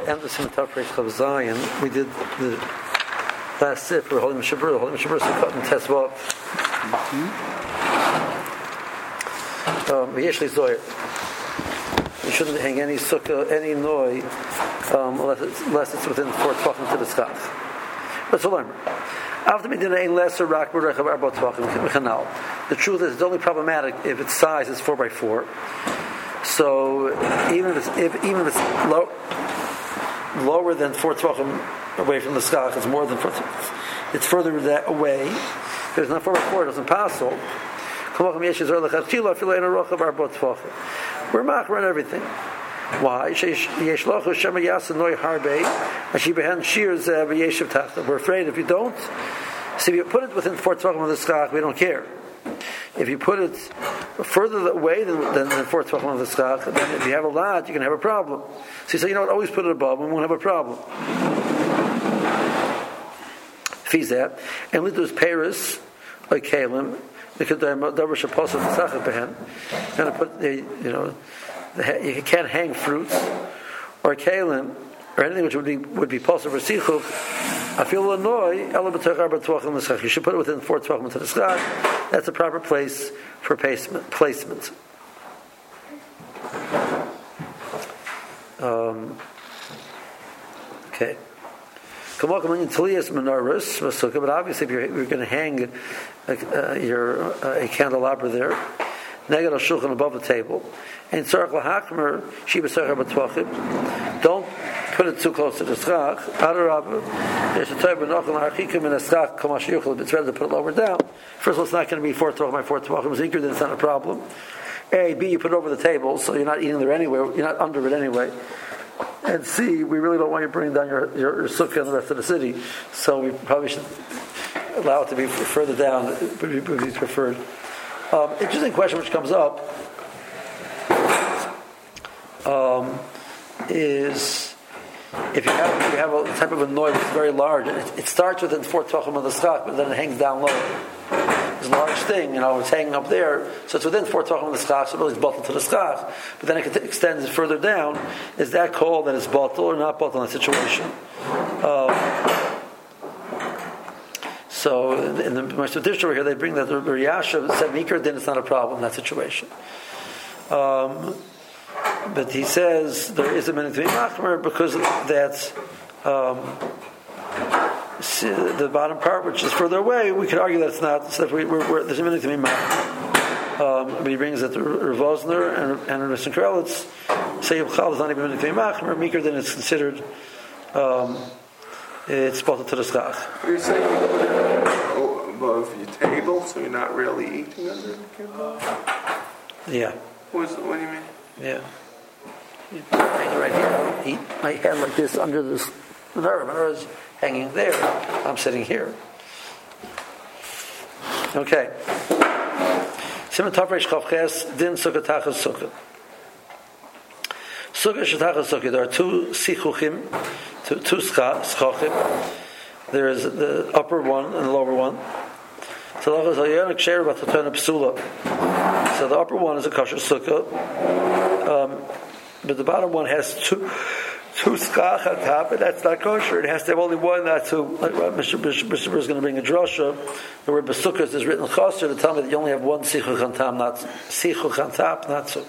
end the Simon Tafresh Chav Zion. We did the last sip. We're holding Mishabur. Sukkot and Tesvav. V'yeshli Zoyer. You shouldn't hang any sukkah, any noi, unless it's within 4 tvachim to the schach. But so learn. After Medina ain't lesser rak b'rechav arba tvachim v'chanal. The truth is, it's only problematic if its size is 4x4. So even if it's lower than 4 tvachim away from the schach, it's more than 4. It's further that away. If it's not 4x4, it doesn't pass. We're machmer on everything. Why? We're afraid if you don't, see, if you put it within 4 tvachim of the schach, we don't care. If you put it further away than 4 tvachim of the schach, then if you have a lot, you can have a problem. So you say, always put it above, and we won't have a problem. Fizat, and we do Paris, like Kalim, because they're supposed to put you can't hang fruits or kalim or anything which would be possible for sichuch. I feel annoyed. You should put it within 4 tvachim to the schach. That's a proper place for placement. Okay. But obviously, if you're going to hang a candelabra there, neged al shulchan above the table, and tzarich lahachmer shiba tzarich b'tvachim, don't put it too close to the schach. Adarabba, there's a type of nochel harchikim in a schach kamash yuchel. It's better to put it lower down. First of all, it's not going to be 4 tvachim by 4 tvachim. Zikr, then it's not a problem. A, B, you put it over the table, so you're not eating there anyway. You're not under it anyway. And C, we really don't want you bringing down your sukkah in the rest of the city, so we probably should allow it to be further down. It would be preferred. Interesting question which comes up is if you have a type of a noise that's very large, it starts within 4 tvachim of the schach, but then it hangs down low. It's a large thing, it's hanging up there, so it's within 4 tvachim of the schach, so really it's bottled to the schach. But then it extends further down. Is that called that it's bottled or not bottled in that situation? So in the Mashal Dish over here, they bring that the Riyasha said Mikra, then it's not a problem in that situation. But he says there is a minute to be machmer because that's the bottom part, which is further away. We could argue that it's not. So there's a minute to be machmer. But he brings that the Rav Osner and Mr. Krelitz say Chal is not even a minute to be machmer. Mikra, then it's considered. It's spotted to the schach. You're saying above your table, so you're not really eating under the table? Yeah. What do you mean? Yeah. You hang it right here. Eat my hand like this under this nerve. My nerve is hanging there. I'm sitting here. Okay. Simon Tafresh Chavches Din Sukkah Tachas Sukkah. Sukkah Shetachas Sukkah. There are 2 sichuchim. Two schachim. There is the upper one and the lower one. So the upper one is a kosher sukkah, but the bottom one has two schach on top, and that's not kosher. It has to have only one. That's like Mr. is going to bring a drasha. The word besukkah is written chaser to tell me that you only have one sichuch on top, not so.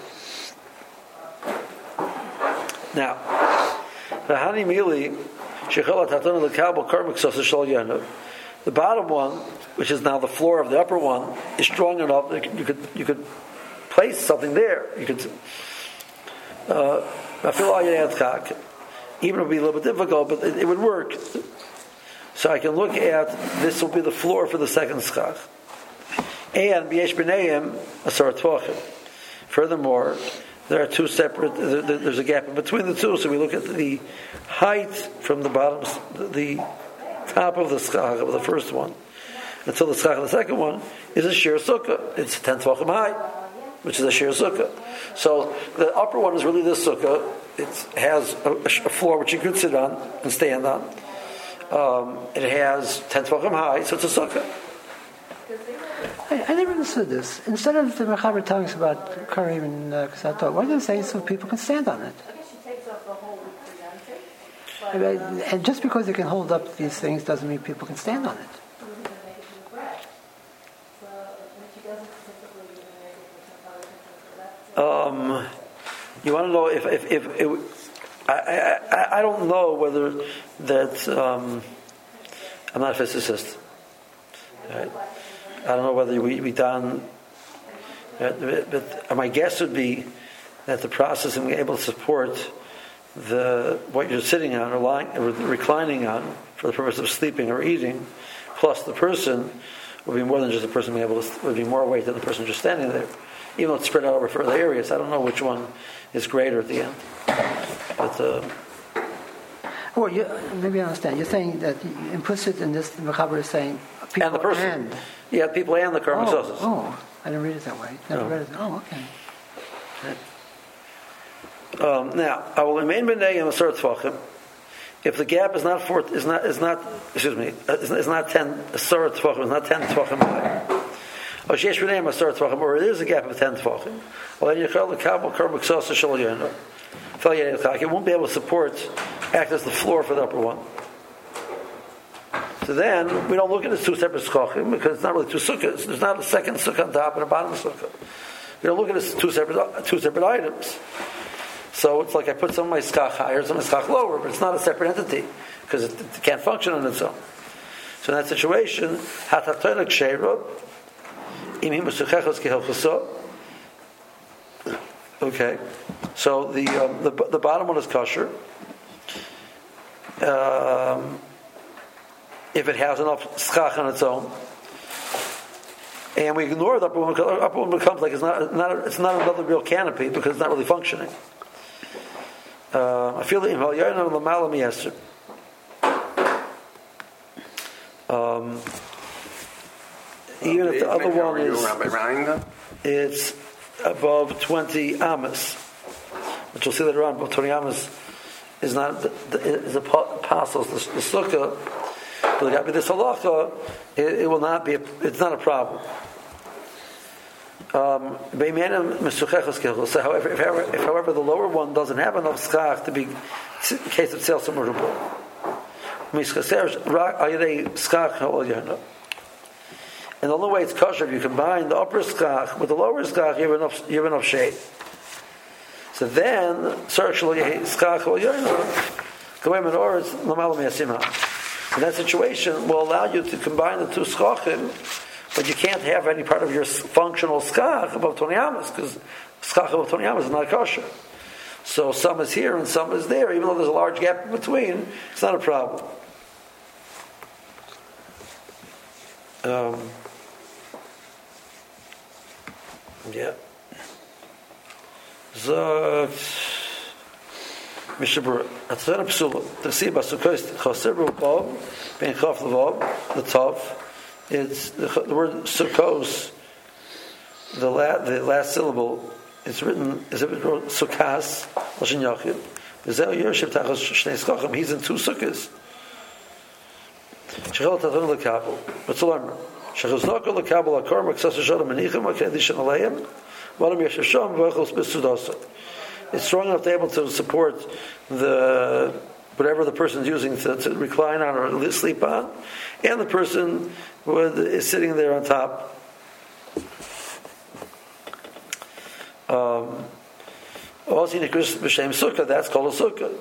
Now. The bottom one, which is now the floor of the upper one, is strong enough that you could place something there. You could even it would be a little bit difficult, but it would work. So I can look at this will be the floor for the second schach. And b'yesh b'neim asar tvachim. Furthermore, there are 2 separate. There's a gap in between the 2, so we look at the height from the bottom, the top of the schach of the first one, until the schach of the second one is a sheer sukkah. It's 10 tvachim high, which is a sheer sukkah. So the upper one is really this sukkah. It has a floor which you could sit on and stand on. It has 10 tvachim high, so it's a sukkah. I never understood this. Instead of the Mechaber telling us about Kareem and Kasatot, why do they say so people can stand on it? I guess she takes off the whole presenting. And just because it can hold up these things doesn't mean people can stand on it. You want to know if I don't know whether that I'm not a physicist. Right? I don't know whether we done, but my guess would be that the process of being able to support what you're sitting on or lying or reclining on for the purpose of sleeping or eating, plus the person would be more than just the person being able to, would be more weight than the person just standing there. Even though it's spread out over further areas, I don't know which one is greater at the end. But maybe I understand. You're saying that implicit in this, the Mechaber is saying people and the person. Yeah, people and the karmic sources. Oh, I didn't read it that way. Never read it. Oh, okay. Now, I will remain b'nei in a certain tvachim. If the gap is not 10 asar tvachim, is not 10 tvachim high. Or it is a gap of 10 tvachim. It won't be able to act as the floor for the upper one. So then, we don't look at it as two separate schachim, because it's not really two sukkahs. There's not a second sukkah on top and a bottom sukkah. We don't look at it as two separate items. So it's like I put some of my skach higher, some of my skach lower, but it's not a separate entity, because it can't function on its own. So in that situation, hatatoinak sheirot, okay, so the bottom one is kosher. If it has enough schach on its own, and we ignore the upper one becomes like it's not another real canopy because it's not really functioning. I feel that even if the other one is, it's above 20 amas, which we'll see later on. Above 20 amas is not is a apostles the sukkah, but this halacha it will not be. It's not a problem. So however, the lower one doesn't have enough schach to be in case of sales submergible. And the only way it's kosher, if you combine the upper skach with the lower skach, you have enough shade. So then, in that situation, will allow you to combine the two skachim, but you can't have any part of your functional skach above 20 amas, because skach above 20 amas is not kosher. So some is here and some is there, even though there's a large gap in between, it's not a problem. Yeah. Zot Mishabur Atzana Psula to see Basukos Chosebru Bob Ben Chof Levov the Tov. It's the word Sukos, the last syllable. It's written as if it wrote Sukas Lashon Yachid. V'zeh Yerushiv Tachos Shnei Skachim. He's in two sukkahs. Shechel Tachon Lekabel. What's the learner? Shechuznoko Lekabel Akor Maksas Shodom Menichim Akedishan Aleim. It's strong enough to be able to support whatever the person is using to recline on or sleep on, and the person is sitting there on top. That's called a sukkah.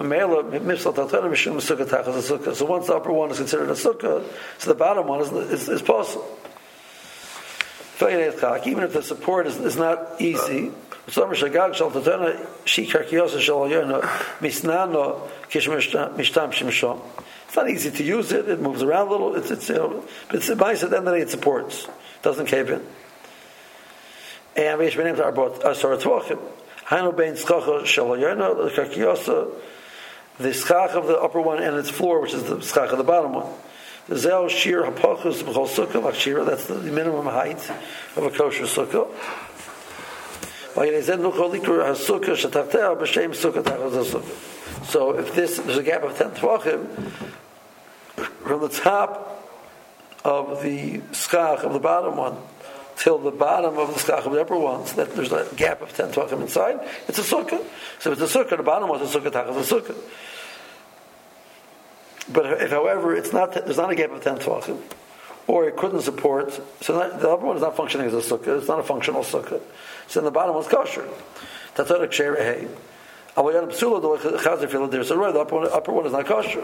So once the upper one is considered a sukkah, so the bottom one is possible. Even if the support is not easy, it's not easy to use it. It moves around a little. But it's nice at the end of the day. It supports. It doesn't cave in. And the schach of the upper one and its floor, which is the schach of the bottom one. That's the minimum height of a kosher sukkah. So if there's a gap of 10 tvachim from the top of the skach of the bottom one till the bottom of the skach of the upper one, so that there's a gap of 10 tvachim inside, it's a sukkah. So if it's a sukkah, the bottom one is a sukkah, tachas a sukkah. But if, however, there's not a gap of 10 tvachim, or it couldn't support, so the upper one is not functioning as a sukkah. It's not a functional sukkah. So then the bottom one's kosher. That's not a kshera hey. So the upper one is not kosher.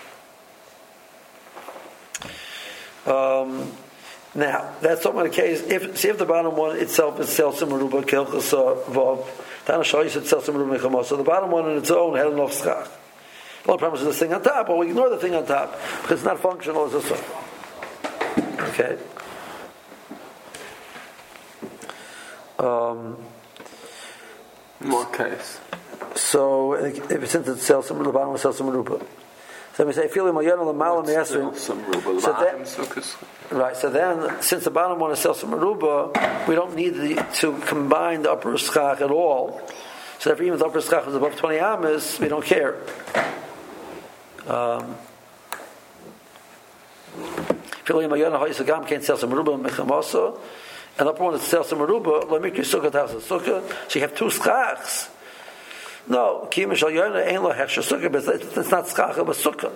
Now, that's not the case. If the bottom one itself is selsim meruba kelchasa vav, Tana Shai said selsim meruba mechamos. So the bottom one on its own had enough schach. The only problem is this thing on top, but we ignore the thing on top because it's not functional as a sukkah. Okay. More case. So, since it's selsim, the bottom is selsim meruba. So we say, feeling mayana l'mala me'esrim. Right. So then, since the bottom one is selsim meruba, we don't need to combine the upper schach at all. So if even the upper schach is above 20 amas, we don't care. Feeling mayana ha'isagam can't selsim meruba mechamasa, and the upper one is selsim meruba l'mikri sukkah ta'asa sukkah. So you have two schachs. No, Kiyam Shal Yonah ain't lo hechsher sukkah, but it's not schach of a sukkah.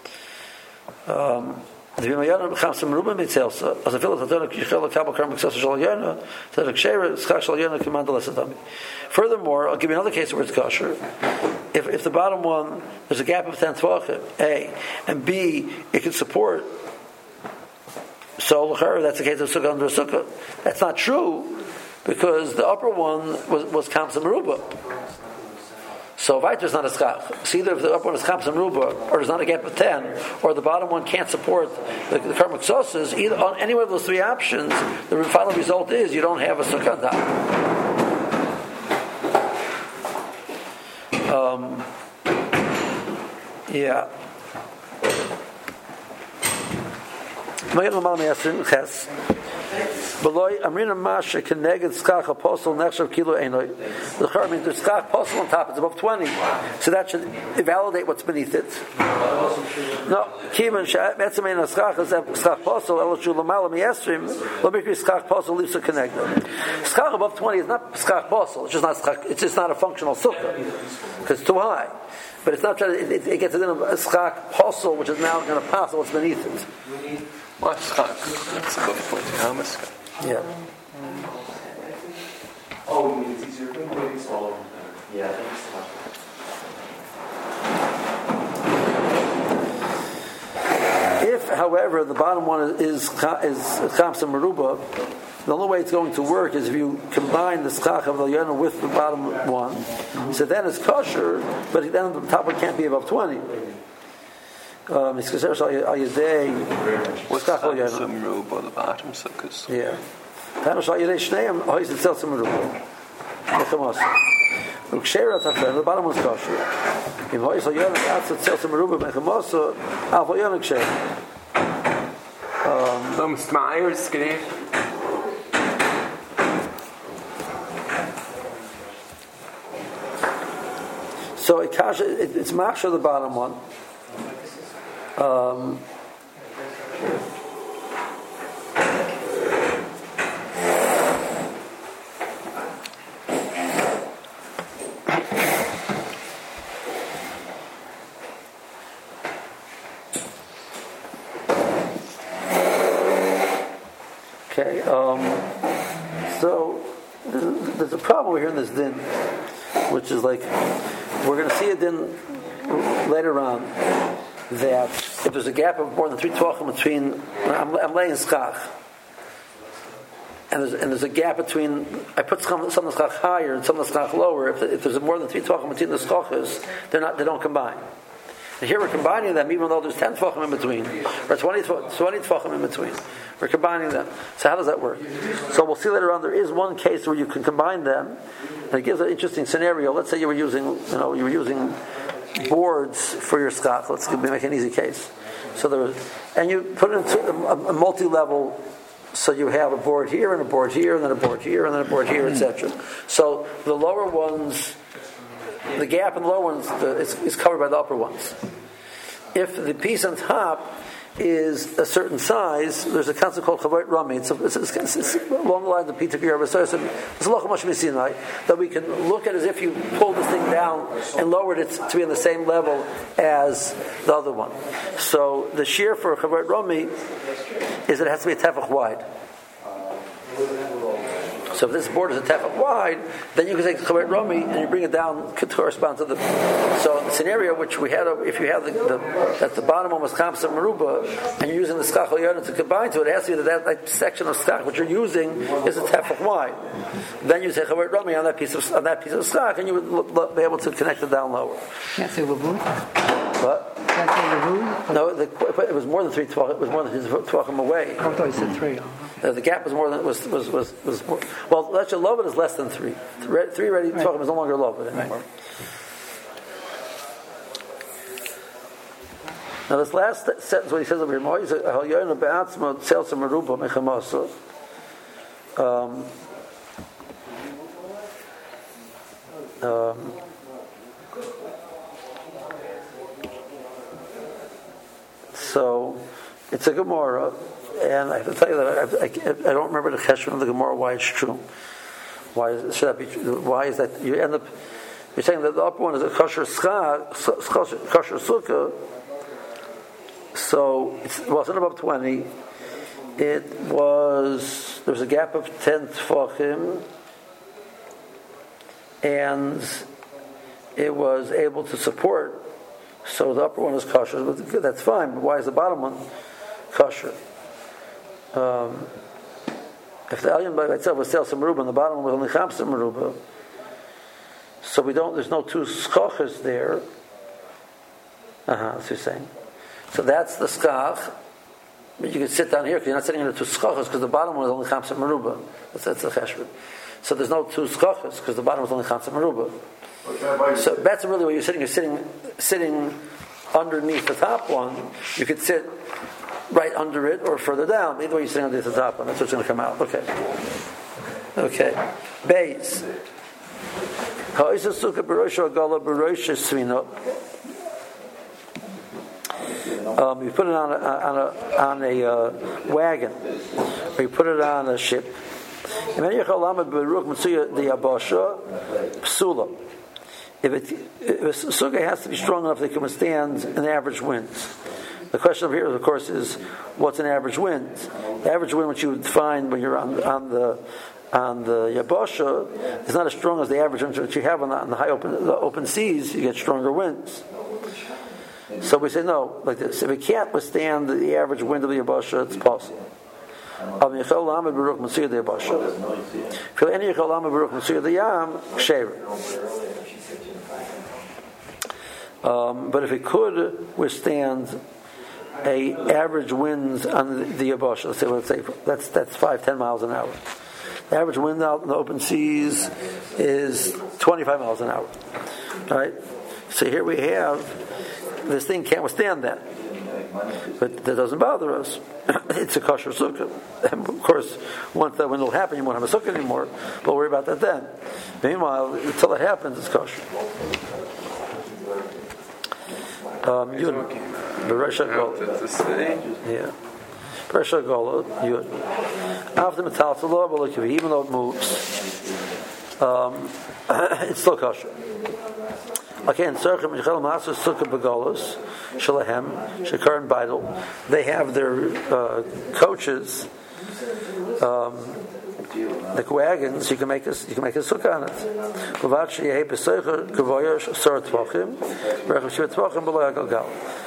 The Bimayana Chamsa Meruba Mitzelsa, as a feel that Tadona Kichel Kabel Karm B'Ksasa Shal Yonah, Tadona Kshera Schach Shal Yonah Command Lesadami. Furthermore, I'll give you another case where it's kosher. If the bottom one there's a gap of 10 tvachim, A, and B, it can support. So that's the case of sukkah under a sukkah. That's not true because the upper one was Kamsa Meruba. So Vaiter is not a schach. So either if the upper one is Kamsa Meruba, or there's not a gap of 10, or the bottom one can't support the karmic sauces, either on any one of those three options, the final result is you don't have a sukkah on top. Yeah. Beloy Amrina Masha Keneged Skach Apostle Nechshav Kilo Einoi. The Char means there's Skach Apostle on top, it's above 20. So that should validate what's beneath it. No, Kiman Metzamein Skach is Skach Apostle, Elishu Lamala Miestrim, Lamikri Skach Apostle leaves a Keneged. Skach above 20 is not Skach Apostle, it's just not a functional sukkah, because it's too high. But it's not trying to, it gets it in a Skach Apostle, which is now going to pass what's beneath it. What schach? It's above 20. How much? Yeah. Oh, you mean it's easier to make it smaller? Yeah, thanks so much. If, however, the bottom one is Chamsa Meruba, the only way it's going to work is if you combine the schach of the Yonah with the bottom one. So then it's kosher, but then the top one can't be above 20. What's the Meruba, the bottom sukkahs? Yeah. The bottom one's kosher. So it's masha the bottom one. Okay, so there's a problem here in this din, which is like we're going to see a din later on that if there's a gap of more than 3 tvachim between, I'm laying schach, and there's a gap between, I put some of the schach higher and some of the schach lower. If there's more than 3 tvachim between the schachas, they don't combine. And here we're combining them, even though there's 10 tvachim in between, or 20 tvachim in between. We're combining them. So how does that work? So we'll see later on. There is one case where you can combine them, and it gives an interesting scenario. Let's say you were using boards for your schach. Let's make an easy case. So and you put it into a multi-level. So you have a board here and a board here and then a board here and then a board here, etc. So the lower ones, the gap in the lower ones is covered by the upper ones. If the piece on top is a certain size, there's a concept called Chavot Rami. It's along the line of Peter Gerber. It's a Lach Moshe Sinai that we can look at as if you pulled this thing down and lowered it to be on the same level as the other one. So the shear for Chavot Rami is that it has to be a tefach wide. So if this board is a tefach wide, then you can take the Chavot Rami and you bring it down to correspond to the. So the scenario which we had, if you have at the bottom one was Kamsa Maruba, and you're using the Skach Yonim to combine to it, it has to be that section of Skach which you're using is a tefach wide. Then you say Chavot Rami on that piece of Skach, and you would be able to connect it down lower. Can't say Wavud? What? Can't say Wavud? No, it was more than 3 tvachim. It was more than 3 tvachim away. I thought you said 3. The gap was more than was more. Well, actually, Lovid is less than 3. 3 ready tvachim is no longer Lovid anymore. Right. Now, this last sentence, what he says over here, Moise Hal Yoina Be'atzma Tzelsa Meruba Mechamasa. So it's a Gemara, and I have to tell you that I don't remember the cheshbon of the Gemara why it's true. Why should that be true? Why is that you end up? You're saying that the upper one is a kosher sukkah. So it's not above 20. There was a gap of 10 tefachim, and it was able to support. So the upper one is kosher, but that's fine. But why is the bottom one kosher? If the alien by itself was Tzelsa Meruba and the bottom one was only Chamsa Meruba, so there's no 2 skochas there. That's what you're saying. So that's the skach. But you can sit down here because you're not sitting in the 2 skochas because the bottom one is only Chamsa Meruba. That's the cheshbon. So there's no 2 skochas because the bottom was only Chamsa Meruba. So that's really where you're sitting. You're sitting underneath the top one. You could sit right under it or further down. Either way, you're sitting underneath the top one. That's what's going to come out. Okay. Beis. You put it on a wagon, or you put it on a ship. If a sukkah has to be strong enough that it can withstand an average wind. The question over here, of course, is what's an average wind? The average wind, which you would find when you're on the Yabasha, is not as strong as the average wind that you have on the high open seas. You get stronger winds. So we say no, like this. If it can't withstand the average wind of the Yabasha, it's possible. But if it could withstand a average wind on the Yabasha, let's say that's 5-10 miles an hour. The average wind out in the open seas is 25 miles an hour. All right. So here we have this thing can't withstand that. But that doesn't bother us. It's a kosher sukkah. And of course, once that wind will happen, you won't have a sukkah anymore. But we'll worry about that then. Meanwhile, until it happens, it's kosher. Beresha Gola, Yud. After Metal, even though it moves, it's still kosher. Okay, and Tzarchim Michal Master Sukkah Begolos Shalahem Shekar and Beidel. They have their coaches, the wagons. You can make a sukkah on it. Levat sheyeh besoicher kavoyer sor tvachim, berachim shivah tvachim below galgal.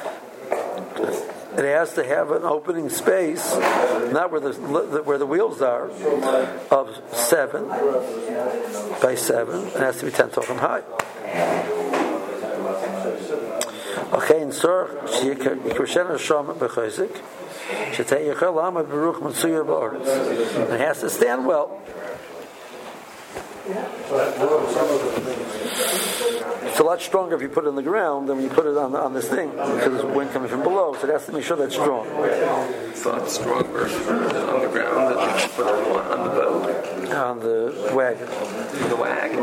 It has to have an opening space, not where the wheels are, of 7 by 7. It has to be 10 tvachim high. Okay, in Surah, it has to stand well. It's a lot stronger if you put it in the ground than when you put it on this thing, because there's wind coming from below, so it has to make sure that's strong. It's not stronger on the ground than you put it on the boat. On the wagon. The wagon.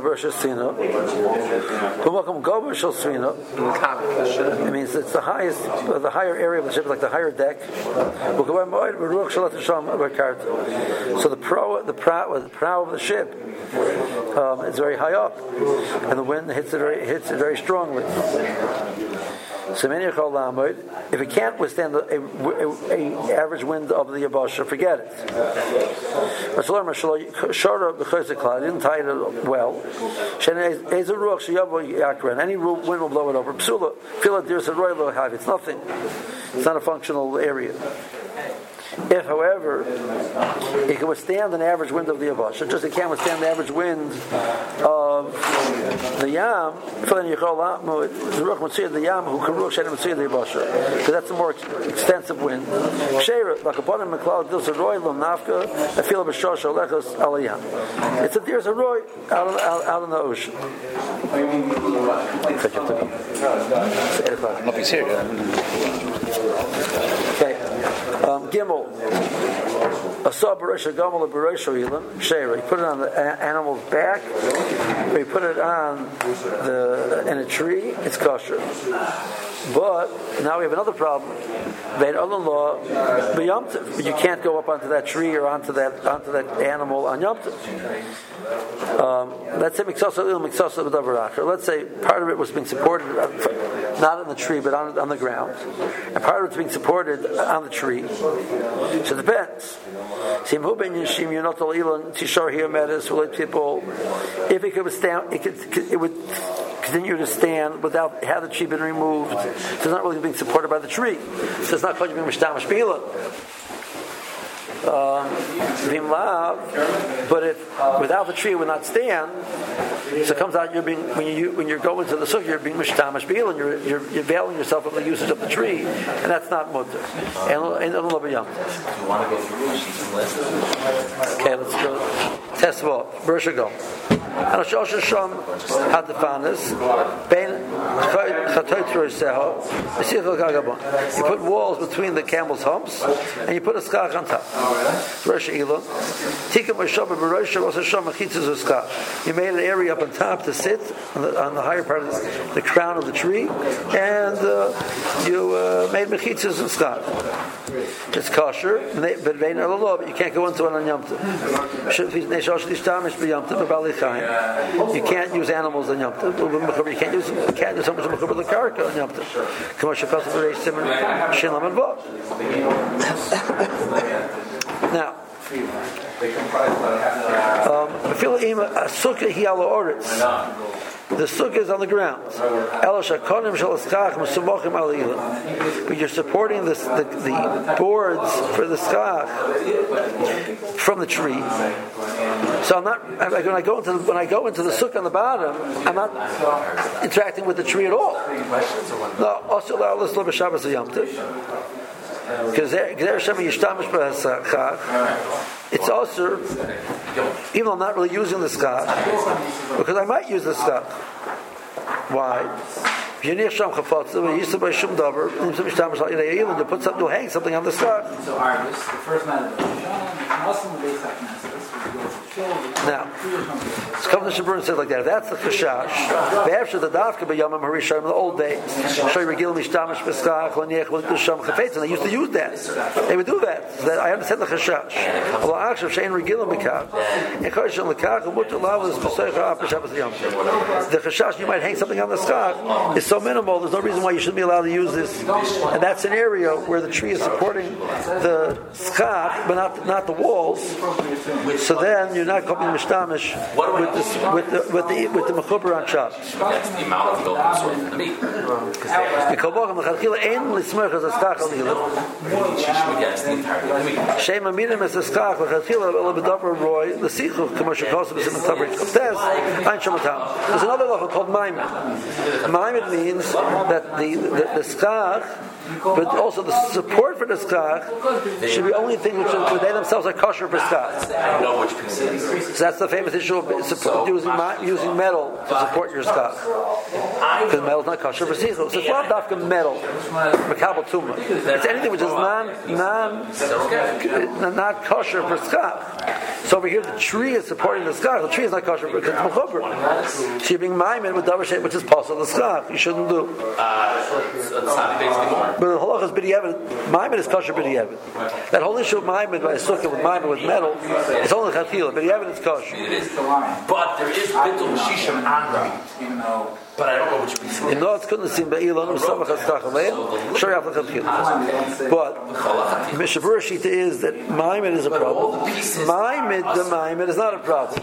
It means it's the higher area of the ship, like the higher deck. So the prow of the ship is very high up, and the wind hits it very strongly. So if it can't withstand a average wind of the Yabasha, forget it. He didn't tie it well. And any wind will blow it over. It's nothing. It's not a functional area. If, however, it can withstand an average wind of the Yabasha, just it can't withstand the average wind of the Yam, the Yam who can rule Shenim Mitzvah the Yabasha, because that's a more extensive wind. It's a Dir's Roy out in the ocean. Okay. Gimel. A saw Barisha Gamal Barisha Elam, Shera. You put it on the animal's back, or you put it on in a tree, it's kosher. But now we have another problem. Law, you can't go up onto that tree or onto that animal on Yom Tov. Let's say let's say part of it was being supported not on the tree but on the ground, and part of it's being supported on the tree. So it depends. If it could withstand, it would continue to stand without had the tree been removed. So it's not really being supported by the tree. So it's not called being mishtamash bila. But if without the tree it would not stand, so it comes out when you're going to the sukkah, you're being mishtamash bila, and you're veiling yourself of the usage of the tree, and that's not mutter. And okay, let's go. Test of all. Bersha go. And Shosh Sham had the fanas. You put walls between the camel's humps, and you put a skach on top. You made an area up on top to sit on the higher part of the crown of the tree, and you made mechitzas and skach. It's kosher, but you can't go into it on Yom Tov. You can't use animals on Yom Tov. You can't use something to the karka on Yom Tov. Now, the sukkah is on the ground. But you're supporting the boards for the skach from the tree. So when I go into the sukkah on the bottom, I'm not interacting with the tree at all. No, also Shabbos Yom Tov. Because it's also, even though I'm not really using the skach, because I might use the skach. Why? You put something, you'll hang something on the skach. Now, Kavna Shabur says like that. If that's the chashash, after the dafka b'yamim harishayim in the old days, shoy regil mishtamish b'skach l'niech l'sham chafetz, and they used to use that. They would do that. So that I understand the chashash. Allah akshav shein regil b'kach, and chashash l'kach u'mutar lavas b'soicha after Shabbos yom. The chashash you might hang something on the skach is so minimal. There's no reason why you shouldn't be allowed to use this. And that scenario where the tree is supporting the skach, but not the walls. So then you're not copying mishtamish with the mechuber on Shabbos. That's the amount of gold in the meat. Shema minim es eskach l'chadchila l'bedavar roy l'sichuch commercial cost of the coverage of test. There's another law called maimed. Maimed means that the skach, but also the support for the skach should be only things which they themselves are kosher for skach. I know which piece it is. So that's the famous issue of using metal to support your skach. Because metal is not kosher for sichos. So it's not dafka metal, makabel tuma. It's anything which is not kosher for skach. So over here, the tree is supporting the skach. The tree is not kosher because it's mechuber. So you're being maimed with davar shein, which is possible the skach. You shouldn't do. But the halacha is b'diavad. Maimed is kosher b'diavad. That whole issue of maimed by a sukkah with maimed with metal, it's only chatila. B'diavad is kosher. But there is bittul shishim and even though. But I don't know which piece. In North couldn't seem be'ilan u'samach ha'stachalein. Sure, you have to chatila. But Mishabur Shita is that maimed is a problem. The maimed is not a problem.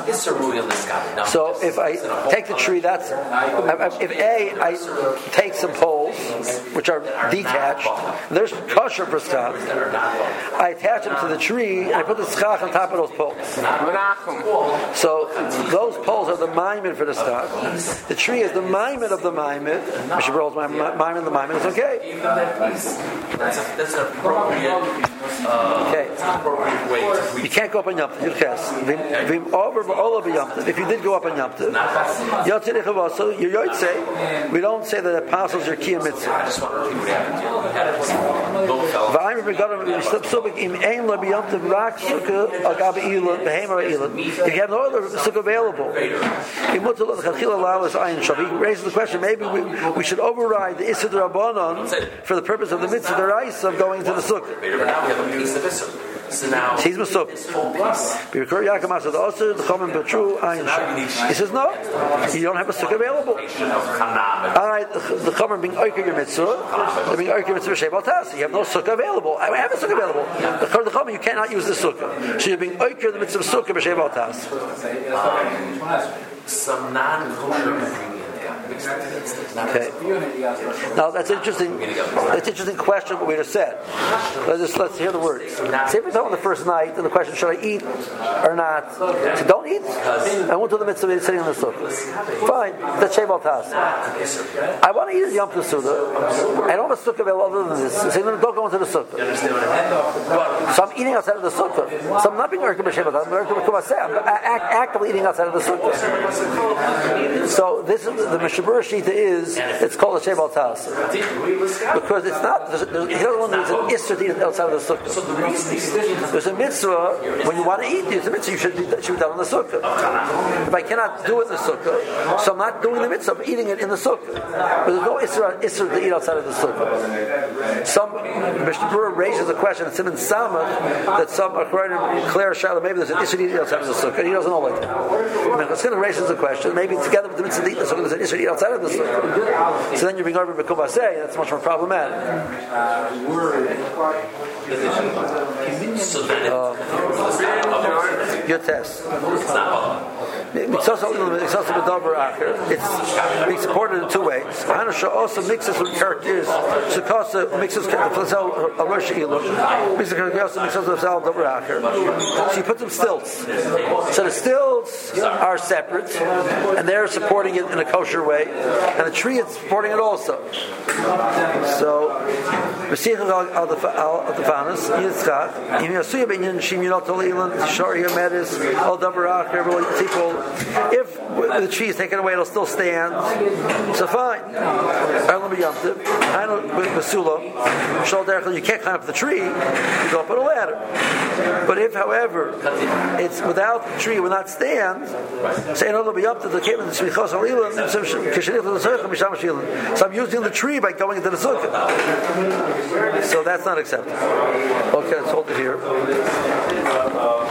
So if I take the tree, that's if I take some poles which are detached, there's kosher for skach. I attach them to the tree and I put the skach on top of those poles. So those poles are the maimed for the skach. The tree is the maimed of the maimed. Mishabur maimed the maimed is okay. That's an appropriate. Okay. Way. You can't go up on Yom Tov. If you did go up on Yom Tov, you're Yotzei. We don't say that the apostles are Kiyam Mitzvah. I just want to repeat what happened if you have no other sukkah available, he raises the question, maybe we should override the Issa D'Rabbanan for the purpose of the mitzvah deraisa of going to the sukkah. Now we have a piece of Issa. So now, he's Masuk. He says, no, you don't have a sukkah available. Alright, the Chomer being Oikir your mitzvah, they're being Oikir your mitzvah Sheval Tas. You have no sukkah available. I have a sukkah available. The Chomer, you cannot use the sukkah. So you're being Oikir the mitzvah sukkah Sheval Tas. Some non-kosher ingredient. Okay. Now that's interesting. That's an interesting question. What we just said. Let's hear the words. Say if we're talking the first night, and the question: should I eat or not? So don't eat. I went to the mitzvah sitting on the sukkah. Fine. That's sheval tas. I want to eat a yom tov suda. I don't have a sukkah available other than this. So don't go into the sukkah. So I'm eating outside of the sukkah. So I'm not being working by sheval tas. I'm actively eating outside of the sukkah. So this is the Mishabur Shita is it's called a Sheval Tas because it's not. He doesn't want to use an Isser to eat outside of the sukkah. There's a mitzvah when you want to eat. There's a mitzvah you should be done in the sukkah. If I cannot do it in the sukkah, so I'm not doing the mitzvah. I'm eating it in the sukkah. But there's no Isser to eat outside of the sukkah. Some Mishabur raises the question in Simon Samach that some Acharonim declare Shalom maybe there's an Isser to eat outside of the sukkah. He doesn't know like that. It's going to raise the question. Maybe together with the mitzvah to eat the sukkah, there's an Isser to eat outside of the sukkah. So then you're being over b'kubasei. That's much more problematic. Your test. It's being supported in two ways. Hanusha also mixes with characters. Shekasa mixes with a Rosh Ilush. Also mixes with So you put some stilts. So the stilts are separate, and they're supporting it in a kosher way, and the tree is supporting it also. So if the tree is taken away, it'll still stand. So fine. You can't climb up the tree. You go up on a ladder. But if, however, it's without the tree, it will not stand. So I'm using the tree by going into the sukkah. So that's not acceptable. Okay, let's hold it here.